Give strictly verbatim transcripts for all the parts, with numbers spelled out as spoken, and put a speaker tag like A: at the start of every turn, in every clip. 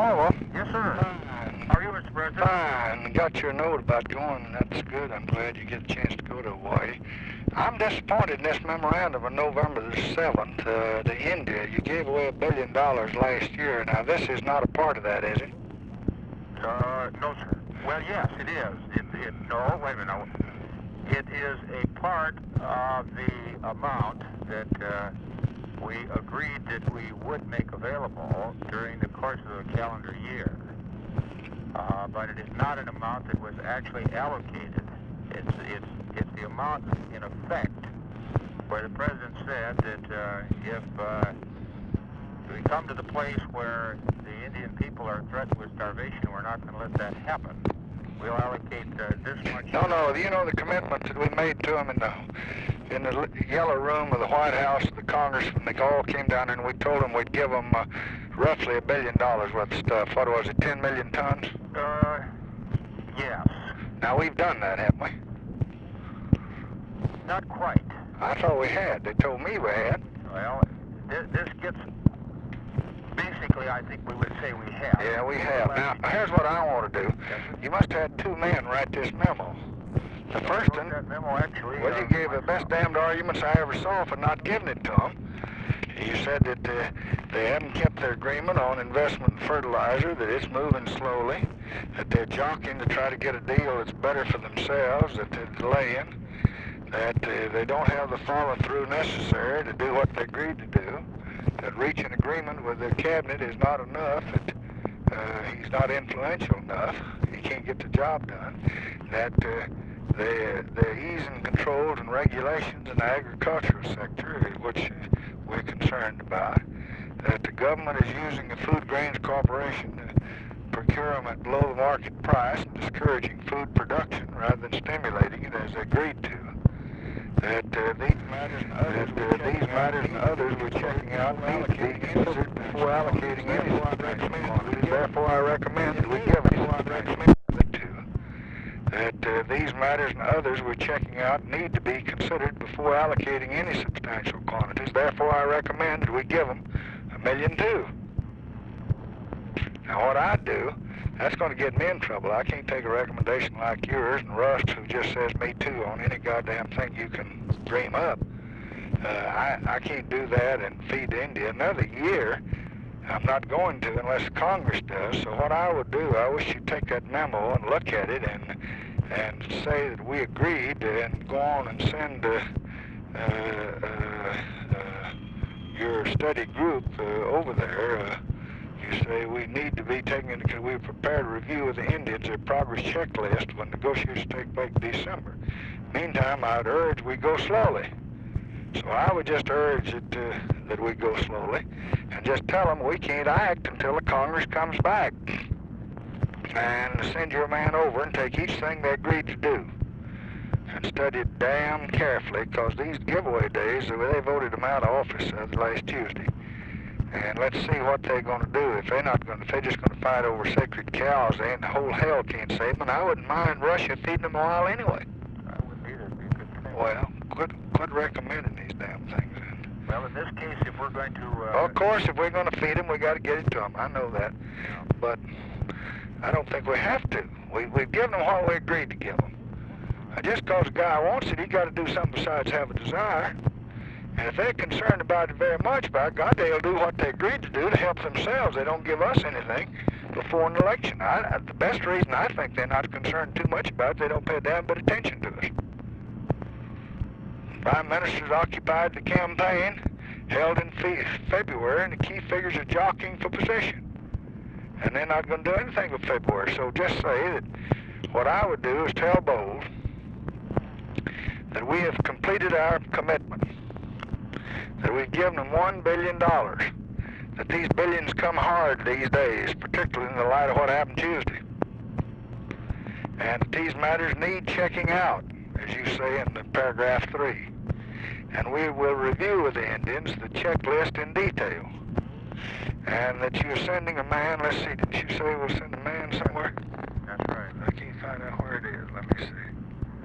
A: Harwell.
B: Yes, sir.
A: Fine.
B: How are you, Mister President?
A: Fine. Got your note about going. That's good. I'm glad you get a chance to go to Hawaii. I'm disappointed in this memorandum of November the seventh uh, to India. You gave away a billion dollars last year. Now, this is not a part of that, is it?
B: Uh, no, sir. Well, yes, it is. It, it, no, wait a minute. No. It is a part of the amount that uh, we agreed that we would make available during the course of the calendar year. Uh, but it is not an amount that was actually allocated. It's, it's, it's the amount in effect where the President said that uh, if uh, we come to the place where the Indian people are threatened with starvation, we're not going to let that happen. We'll allocate uh, this much.
A: No, no. You know the commitment that we made to them in the in the yellow room of the White House, the Congressmen, they all came down and we told them we'd give them uh, roughly a billion dollars worth of stuff. What was it, ten million tons?
B: Uh, yes.
A: Now we've done that, haven't we?
B: Not quite.
A: I thought we had. They told me we had.
B: Well, this, this gets. Basically, I think we would say we have.
A: Yeah, we have. Now, here's what I want to do. You must have had two men write this memo. The first one,
B: that memo actually,
A: well, you
B: uh,
A: gave the best damned arguments I ever saw for not giving it to them. You said that uh, they haven't kept their agreement on investment in fertilizer, that it's moving slowly, that they're jockeying to try to get a deal that's better for themselves, that they're delaying, that uh, they don't have the follow-through necessary to do what they agreed to do, that reaching agreement with the cabinet is not enough, that uh, he's not influential enough, he can't get the job done, that uh, they're, they're easing controls and regulations in the agricultural sector, which uh, we're concerned about, that the government is using the Food Grains Corporation to procure them at below the market price and discouraging food production rather than stimulating it as they agreed to. That uh, these matters and others, that, uh, these matters and others we're checking out need to be considered before allocating any substantial quantities. Therefore, I recommend that we give them to. That uh, these matters and others we're checking out need to be considered before allocating any substantial quantities. Therefore, I recommend that we give them a million two. Now, what I do, that's going to get me in trouble. I can't take a recommendation like yours and Rust, who just says me too on any goddamn thing you can dream up. Uh, I, I can't do that and feed India another year. I'm not going to unless Congress does. So what I would do, I wish you'd take that memo and look at it and and say that we agreed and go on and send uh, uh, uh, uh, your study group uh, over there. Uh, You say we need to be taking into consideration, we prepared a review of the Indians, their progress checklist when negotiations take place in December. Meantime, I'd urge we go slowly. So I would just urge that, uh, that we go slowly and just tell them we can't act until the Congress comes back. And send your man over and take each thing they agreed to do. And study it damn carefully, because these giveaway days, they voted them out of office uh, last Tuesday. And let's see what they're going to do. If they're not going to, if they're just going to fight over sacred cows, they ain't the whole hell can't save them. And I wouldn't mind Russia feeding them a while anyway.
B: I wouldn't either. It'd be a good thing.
A: Well, quit, quit recommending these damn things then.
B: Well, in this case, if we're going to... Uh,
A: well, of course, if we're going to feed them, we got to get it to them. I know that.
B: Yeah.
A: But I don't think we have to. We, we've given them what we agreed to give them. Now, just because a guy wants it, he got to do something besides have a desire. And if they're concerned about it very much, by God, they'll do what they agreed to do to help themselves. They don't give us anything before an election. I, I, the best reason I think they're not concerned too much about it, they don't pay a damn bit of attention to us. Prime Minister's occupied the campaign, held in fe February, and the key figures are jockeying for position. And they're not going to do anything with February. So just say that what I would do is tell Bowles that we have completed our commitment, that we've given them one billion dollars, that these billions come hard these days, particularly in the light of what happened Tuesday, and that these matters need checking out, as you say in the paragraph three. And we will review with the Indians the checklist in detail. And that you're sending a man, let's see, didn't you say we'll send a man somewhere?
B: That's right.
A: I can't find out where it is. Let me see.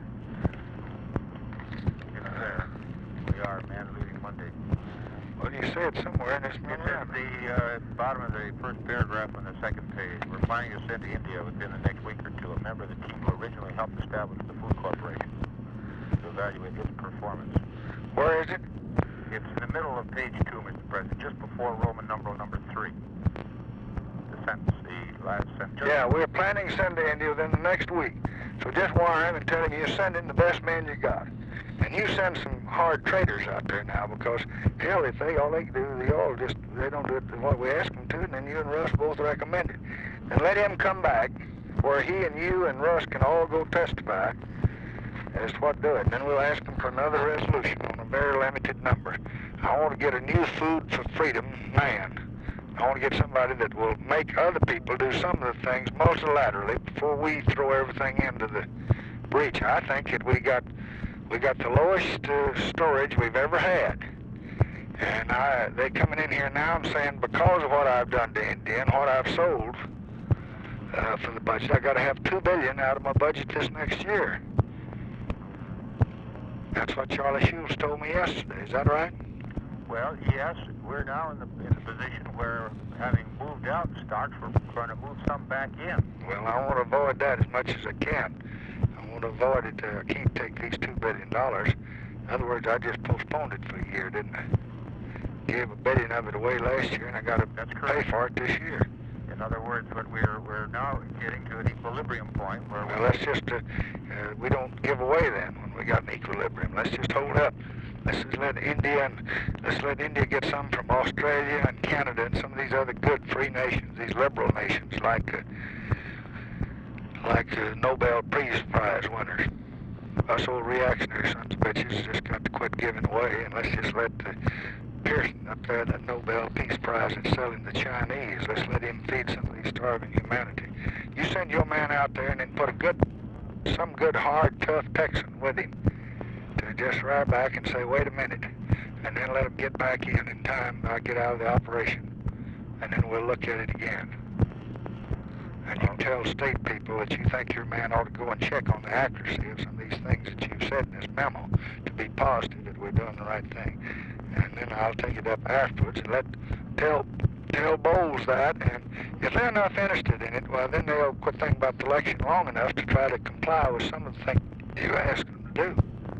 B: It's there. We are, man, losing Monday.
A: What do you say it somewhere in this
B: It's
A: memorandum.
B: at the uh, bottom of the first paragraph on the second page. We're planning to send to India within the next week or two a member of the team who originally helped establish the Food Corporation to evaluate its performance.
A: Where is it?
B: It's in the middle of page two, Mister President, just before Roman numeral number three. The sentence, the last sentence.
A: Yeah, we're planning to send to India within the next week. So just wire him and tell him you're sending the best men you got. And you send some hard traders out there now, because hell, if they all they do, they all just they don't do it what we ask them to, and then you and Russ both recommend it. And let him come back where he and you and Russ can all go testify as to what to do it. And then we'll ask them for another resolution on a very limited number. I want to get a new food for freedom man. I want to get somebody that will make other people do some of the things multilaterally before we throw everything into the breach. I think that we got we got the lowest uh, storage we've ever had. And I, they coming in here now and saying because of what I've done to India and what I've sold uh, for the budget, I got to have two billion out of my budget this next year. That's what Charlie Shields told me yesterday. Is that right?
B: Well, yes, we're now in the, in the position where, having moved out stocks, we're going to move some back in.
A: Well, I want to avoid that as much as I can. I want to avoid it. Uh, I can't take these two billion dollars. In other words, I just postponed it for a year, didn't I? Gave a billion of it away last year, and I got to pay for it this year.
B: In other words, but we're we're now getting to an equilibrium point where
A: well,
B: we
A: let's just uh, uh, we don't give away then when we got an equilibrium. Let's just hold up. Let's just let India and let's let India get some from Australia and Canada and some of these other good free nations, these liberal nations like uh, like uh, Nobel Peace Prize winners. Us old reactionary sons of bitches just got to quit giving away, and let's just let uh, Pearson up there, that Nobel Peace Prize that's selling the Chinese, let's let him feed some of these starving humanity. You send your man out there and then put a good, some good hard tough Texan with him to just ride back and say, wait a minute, and then let him get back in in time. I get out of the operation, and then we'll look at it again. And you can tell state people that you think your man ought to go and check on the accuracy of some of these things that you've said in this memo to be positive that we're doing the right thing. And then I'll take it up afterwards and let tell tell Bowles that. And if they're not interested in it, well, then they'll quit thinking about the election long enough to try to comply with some of the things you ask them to do.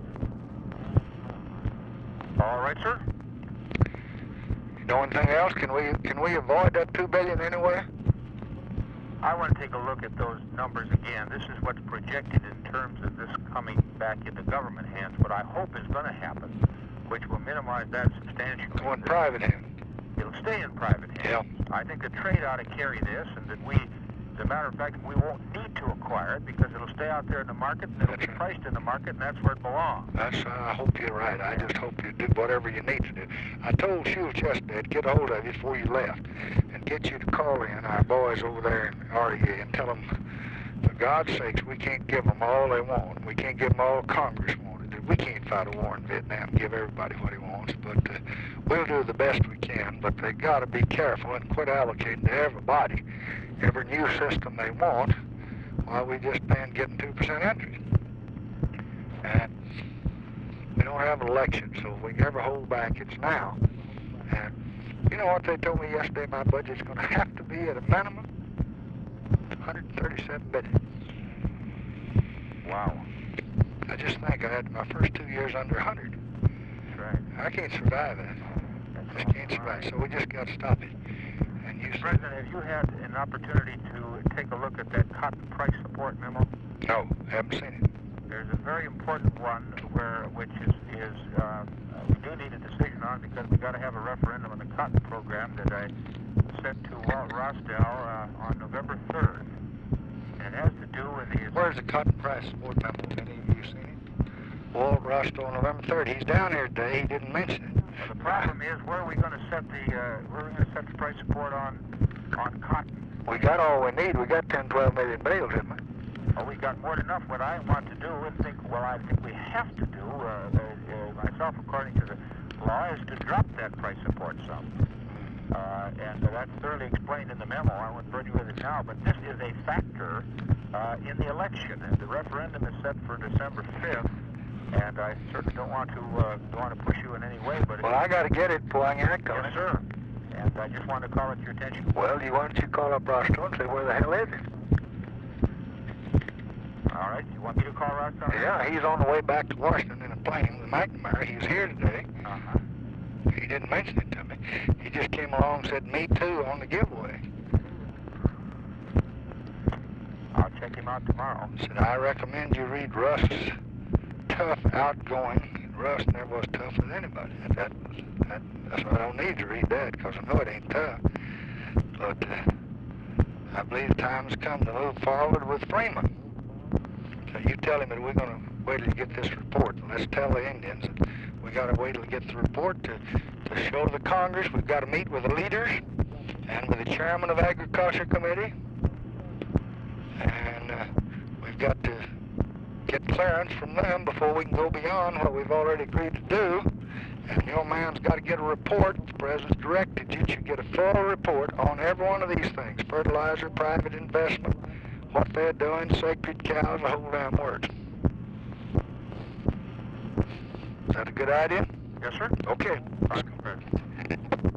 B: All right, sir.
A: You know anything else? Can we can we avoid that two billion anywhere?
B: I want to take a look at those numbers again. This is what's projected in terms of this coming back into government hands. What I hope is going to happen, which will minimize that substantially.
A: Go in private hands.
B: It'll stay in private hands.
A: Yeah.
B: I think the trade ought to carry this, and that we, as a matter of fact, we won't need to acquire it because it'll stay out there in the market, and it'll
A: That's
B: be
A: right.
B: priced in the market, and that's where it belongs.
A: That's, uh, I hope you're right. I just hope you do whatever you need to do. I told Shields yesterday to get a hold of you before you left and get you to call in our boys over there in R E A and tell them, for God's sakes, we can't give them all they want. We can't give them all Congress wanted. We can't fight a war in Vietnam and give everybody what he wants, but uh, we'll do the best we can. But they got to be careful and quit allocating to everybody every new system they want while we just paying getting two percent interest. And we don't have an election, so if we can ever hold back, it's now. And you know what they told me yesterday? My budget's going to have to be at a minimum one hundred thirty-seven billion.
B: Wow.
A: I just think I had my first two years under one hundred.
B: That's right.
A: I can't survive that. I just can't survive. So we just got to stop it. And you
B: Mister President, have you had an opportunity to take a look at that cotton price support memo?
A: No, haven't seen it.
B: There's a very important one where, which is, is uh, we do need a decision on because we got to have a referendum on the cotton program that I sent to Walt Rostow uh, on November third. And it has to do with the...
A: Where's the cotton price support memo? Any of you seen it? Walt Rostow on November third. He's down here today. He didn't mention it.
B: Well, the problem is, where are we going to set the uh, where are we going to set the price support on on cotton?
A: We got all we need. We got ten, twelve million bales, haven't we?
B: Oh, we got more than enough. What I want to do and think, well, I think we have to do, uh, uh, myself, according to the law, is to drop that price support sum. Uh, and uh, that's thoroughly explained in the memo. I won't burden you with it now, but this is a factor uh, in the election. And the referendum is set for December fifth. And I certainly don't want to uh, don't want to push you in any way, but
A: Well, I got to get it before I can act on
B: yes,
A: it.
B: sir. And I just wanted to call it to your attention.
A: Well, you, why don't you call up Roscoe and say, where the hell is it?
B: All right. You want me to call Roscoe?
A: Yeah, he's on the way back to Washington in a plane with McNamara. He was here today.
B: Uh-huh.
A: He didn't mention it to me. He just came along and said, me too, on the giveaway.
B: I'll check him out tomorrow.
A: Said, I recommend you read Russ's tough, outgoing. Russ never was tough with anybody. That, that, that's why I don't need to read that, because I know it ain't tough. But uh, I believe the time has come to move forward with Freeman. So you tell him that we're going to wait till you get this report. And let's tell the Indians that we got to wait till we get the report to, to show to the Congress. We've got to meet with the leaders and with the chairman of Agriculture Committee. And uh, we've got to get clearance from them before we can go beyond what we've already agreed to do. And your man's got to get a report. The president's directed you to get a full report on every one of these things. Fertilizer, private investment, what they're doing, sacred cows, the whole damn works. Is that a good idea?
B: Yes, sir.
A: Okay.
B: Welcome, President.